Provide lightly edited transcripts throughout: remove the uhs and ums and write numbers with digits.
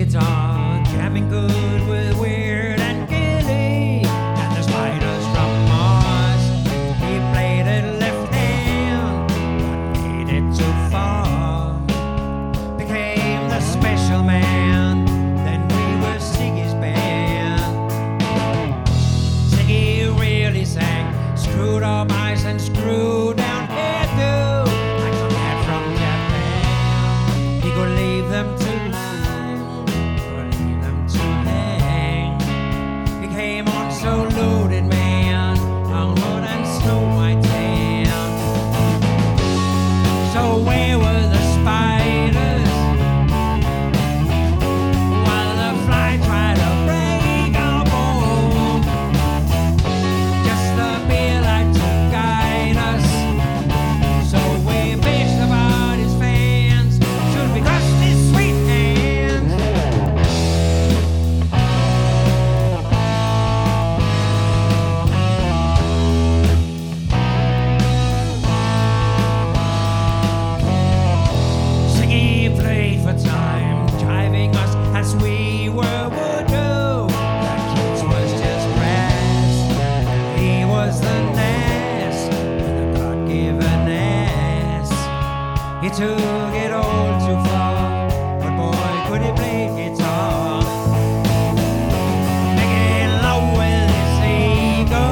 guitar, jamming good with Weird and Gilly, and the Spiders from Mars. He played it left hand, but made it too far. Became the special man, then we were Ziggy's band. Ziggy really sang screwed up eyes and screwed down hairdo, like some cat from Japan. He could leave them to long, or leave them to hang. He came on so loaded, man, on hood and Snow White tan. So where were the spiders while the fly tried to break our bone? Just the beer light to guide us. So we bitched about his fans. Should we trust his sweet hands? Ziggy played for time, driving us as we were would do. The kids was just grass. He was the Nass with a God-given ass. He took it all too far, but boy, could he play guitar. Making love with his ego.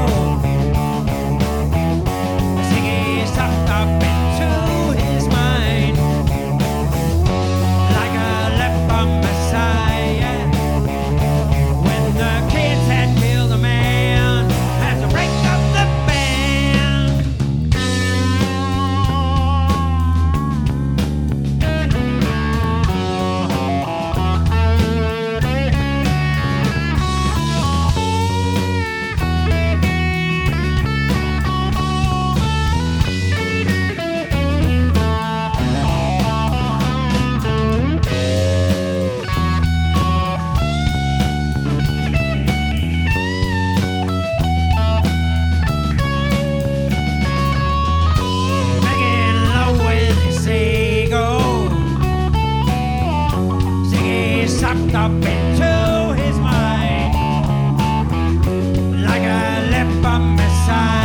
Ziggy sucked up into his mind like a leper messiah. When the kids had killed a man, had to break up the band. Making love with his ego. Ziggy sucked up into his mind like a leper messiah.